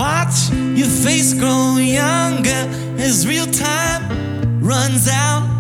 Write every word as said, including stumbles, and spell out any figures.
Watch your face grow younger as real time runs out.